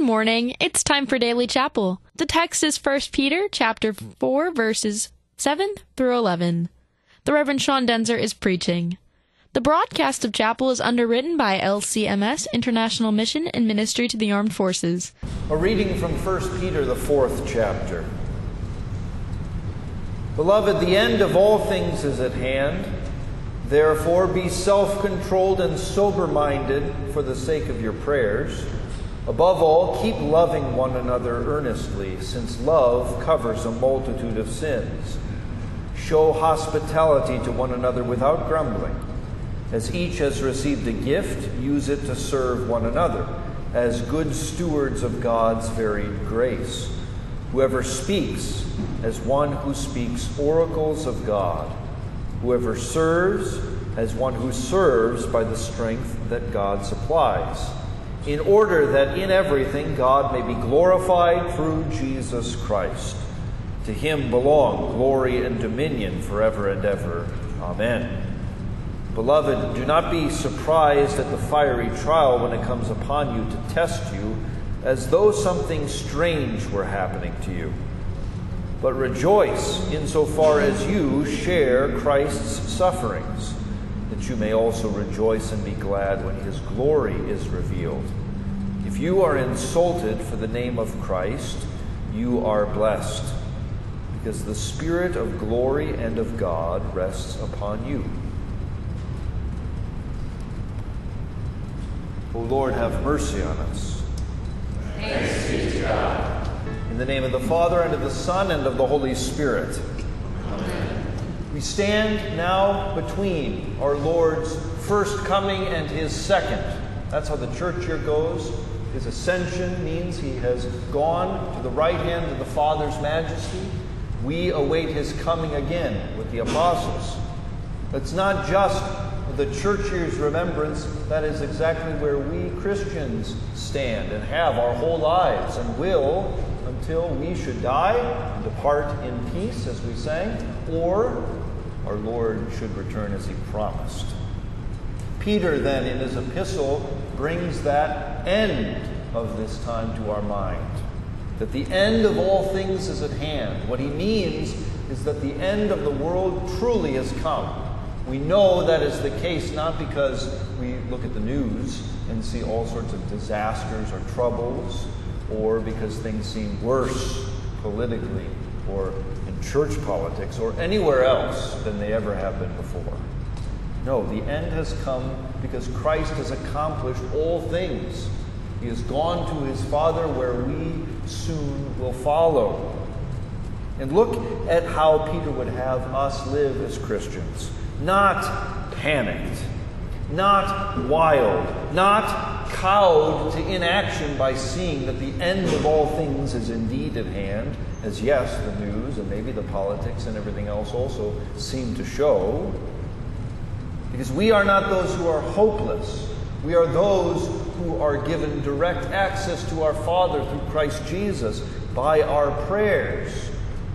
morning. It's time for Daily Chapel. The text is 1 Peter chapter 4, verses 7 through 11. The Reverend Sean Denzer is preaching. The broadcast of chapel is underwritten by LCMS, International Mission and Ministry to the Armed Forces. A reading from 1 Peter, the 4th chapter. Beloved, the end of all things is at hand. Therefore, be self-controlled and sober-minded for the sake of your prayers. Above all, keep loving one another earnestly, since love covers a multitude of sins. Show hospitality to one another without grumbling. As each has received a gift, use it to serve one another, as good stewards of God's varied grace. Whoever speaks, as one who speaks oracles of God. Whoever serves, as one who serves by the strength that God supplies, in order that in everything God may be glorified through Jesus Christ. To him belong glory and dominion forever and ever. Amen. Beloved, do not be surprised at the fiery trial when it comes upon you to test you, as though something strange were happening to you. But rejoice insofar as you share Christ's sufferings, that you may also rejoice and be glad when his glory is revealed. If you are insulted for the name of Christ, you are blessed, because the Spirit of glory and of God rests upon you. O Lord, have mercy on us. Thanks be to God. In the name of the Father, and of the Son, and of the Holy Spirit. Amen. We stand now between our Lord's first coming and his second. That's how the church year goes. His ascension means he has gone to the right hand of the Father's majesty. We await his coming again with the apostles. That's not just the church year's remembrance. That is exactly where we Christians stand and have our whole lives and will until we should die and depart in peace, as we sang, or our Lord should return as he promised. Peter then in his epistle brings that end of this time to our mind, that the end of all things is at hand. What he means is that the end of the world truly has come. We know that is the case not because we look at the news and see all sorts of disasters or troubles, or because things seem worse politically or in church politics or anywhere else than they ever have been before. No, the end has come because Christ has accomplished all things. He has gone to his Father where we soon will follow. And look at how Peter would have us live as Christians. Not panicked, not wild, not cowed to inaction by seeing that the end of all things is indeed at hand, as yes, the news and maybe the politics and everything else also seem to show. Because we are not those who are hopeless. We are those who are given direct access to our Father through Christ Jesus by our prayers,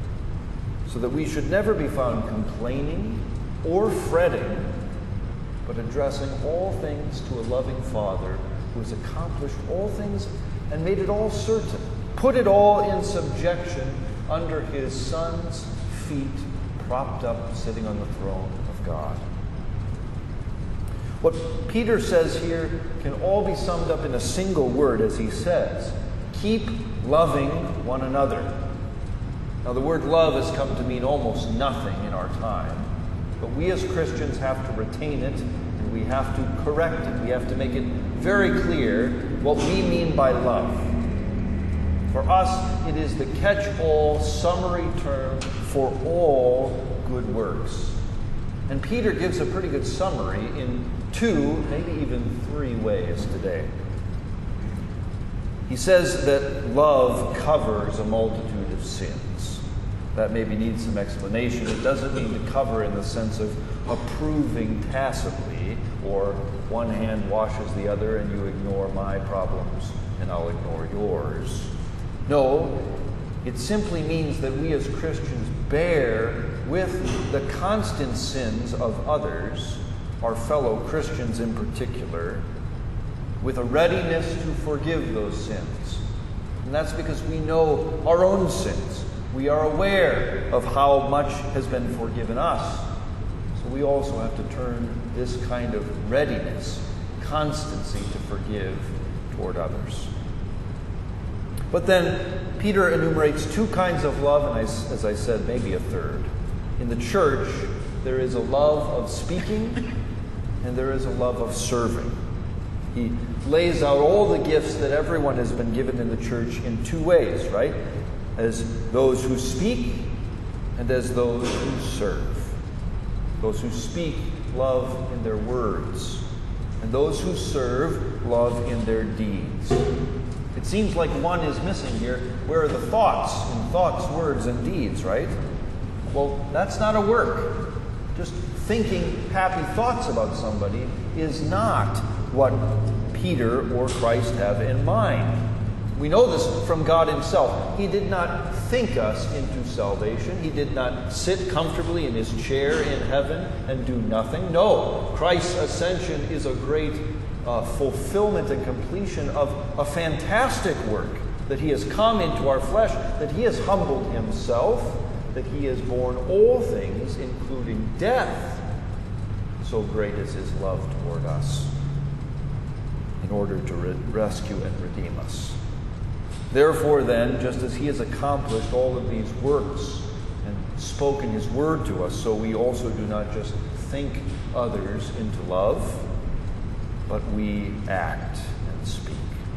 so that we should never be found complaining or fretting, but addressing all things to a loving Father who has accomplished all things and made it all certain, put it all in subjection under his Son's feet, propped up, sitting on the throne of God. What Peter says here can all be summed up in a single word, as he says, keep loving one another. Now, the word love has come to mean almost nothing in our time, but we as Christians have to retain it, and we have to correct it. We have to make it very clear what we mean by love. For us, it is the catch-all summary term for all good works. And Peter gives a pretty good summary in 2, maybe even 3 ways today. He says that love covers a multitude of sins. That maybe needs some explanation. It doesn't mean to cover in the sense of approving tacitly, or one hand washes the other and you ignore my problems and I'll ignore yours. No, it simply means that we as Christians bear with the constant sins of others, our fellow Christians in particular, with a readiness to forgive those sins, And that's because we know our own sins. We are aware of how much has been forgiven us. So we also have to turn this kind of readiness, constancy to forgive toward others. But then Peter enumerates two kinds of love, and as I said, maybe a third. In the church, there is a love of speaking, and there is a love of serving. He lays out all the gifts that everyone has been given in the church in two ways, right? As those who speak and as those who serve. Those who speak love in their words, and those who serve love in their deeds. It seems like one is missing here. Where are the thoughts? In thoughts, words, and deeds, right? Well, that's not a work. Just thinking happy thoughts about somebody is not what Peter or Christ have in mind. We know this from God himself. He did not think us into salvation. He did not sit comfortably in his chair in heaven and do nothing. No, Christ's ascension is a great fulfillment and completion of a fantastic work, that he has come into our flesh, that he has humbled himself, that he has borne all things, including death. So great is his love toward us, in order to rescue and redeem us. Therefore, then, just as he has accomplished all of these works and spoken his word to us, so we also do not just think others into love, but we act and speak.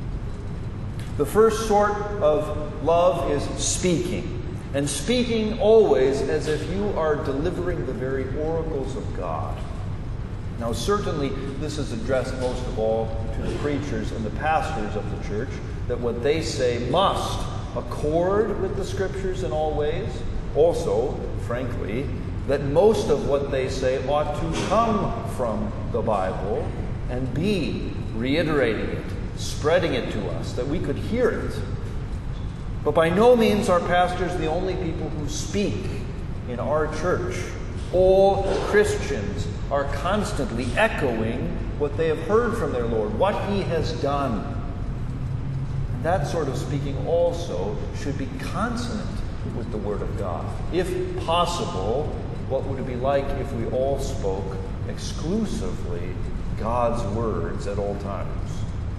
The first sort of love is speaking, and speaking always as if you are delivering the very oracles of God. Now, certainly, this is addressed most of all to the preachers and the pastors of the church, that what they say must accord with the Scriptures in all ways. Also, frankly, that most of what they say ought to come from the Bible and be reiterating it, spreading it to us, that we could hear it. But by no means are pastors the only people who speak in our church. All Christians are constantly echoing what they have heard from their Lord, what he has done. And that sort of speaking also should be consonant with the Word of God. If possible, what would it be like if we all spoke exclusively God's words at all times?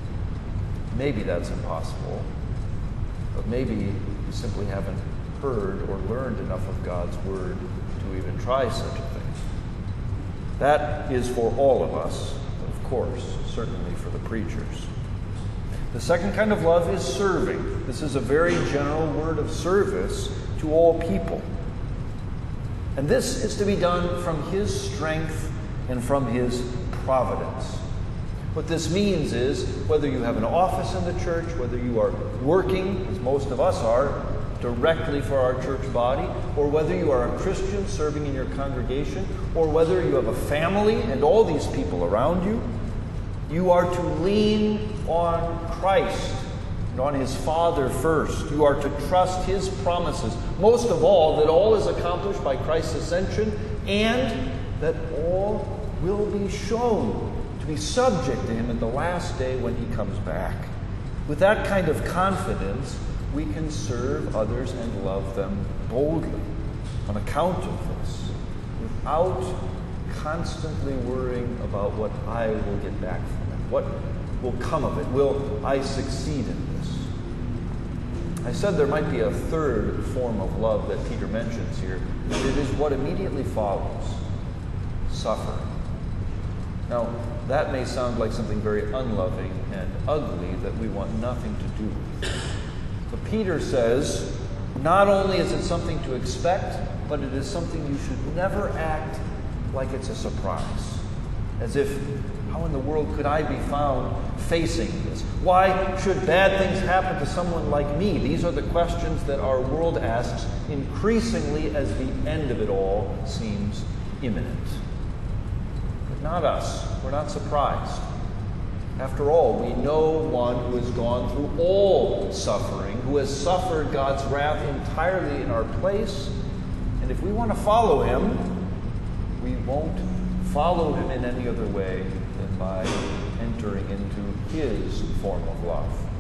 Maybe that's impossible, but maybe we simply haven't heard or learned enough of God's Word to even try such a thing. That is for all of us, of course, certainly for the preachers. The second kind of love is serving. This is a very general word of service to all people. And this is to be done from his strength and from his providence. What this means is, whether you have an office in the church, whether you are working, as most of us are, directly for our church body, or whether you are a Christian serving in your congregation, or whether you have a family and all these people around you, you are to lean on Christ and on his Father first. You are to trust his promises. Most of all, that all is accomplished by Christ's ascension, and that all will be shown to be subject to him in the last day when he comes back. With that kind of confidence, we can serve others and love them boldly on account of this, without constantly worrying about what I will get back from it. What will come of it? Will I succeed in this? I said there might be a third form of love that Peter mentions here, and it is what immediately follows: suffering. Now, that may sound like something very unloving and ugly that we want nothing to do with. But Peter says, not only is it something to expect, but it is something you should never act like it's a surprise. As if, how in the world could I be found facing this? Why should bad things happen to someone like me? These are the questions that our world asks increasingly as the end of it all seems imminent. But not us. We're not surprised. After all, we know one who has gone through all suffering, who has suffered God's wrath entirely in our place. And if we want to follow him, we won't follow him in any other way than by entering into his form of love.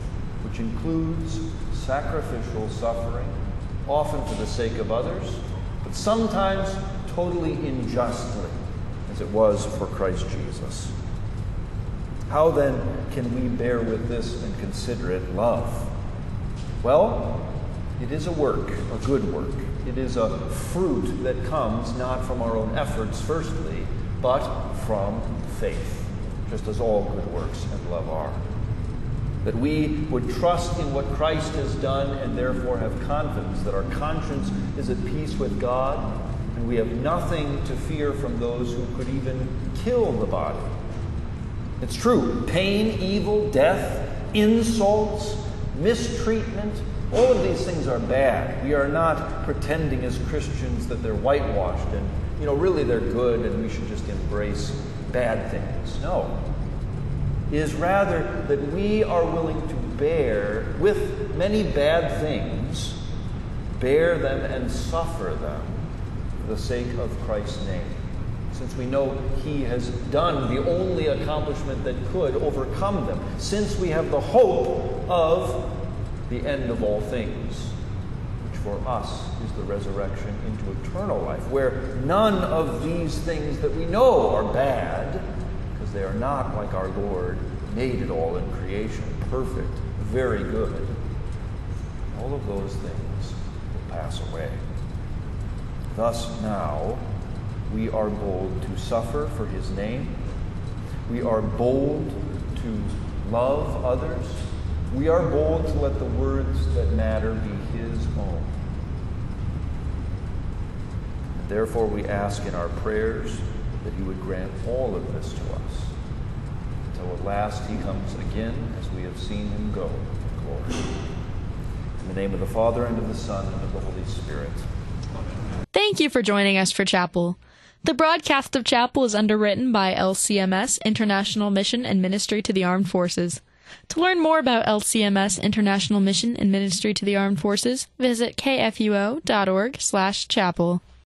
which includes sacrificial suffering, often for the sake of others, but sometimes totally unjustly, as it was for Christ Jesus. How then can we bear with this and consider it love? Well, it is a work, a good work. It is a fruit that comes not from our own efforts, firstly, but from faith, just as all good works and love are. That we would trust in what Christ has done and therefore have confidence that our conscience is at peace with God, and we have nothing to fear from those who could even kill the body. It's true, pain, evil, death, insults, mistreatment, all of these things are bad. We are not pretending as Christians that they're whitewashed and, really they're good and we should just embrace bad things. No. It is rather that we are willing to bear with many bad things, bear them and suffer them for the sake of Christ's name. Since we know He has done the only accomplishment that could overcome them, since we have the hope of the end of all things, which for us is the resurrection into eternal life, where none of these things that we know are bad, because they are not, like our Lord, made it all in creation, perfect, very good. All of those things will pass away. Thus now, we are bold to suffer for His name. We are bold to love others. We are bold to let the words that matter be His own. And therefore we ask in our prayers that He would grant all of this to us, until at last He comes again as we have seen Him go in glory. In the name of the Father, and of the Son, and of the Holy Spirit. Thank you for joining us for Chapel. The broadcast of Chapel is underwritten by LCMS, International Mission and Ministry to the Armed Forces. To learn more about LCMS, International Mission and Ministry to the Armed Forces, visit kfuo.org/chapel.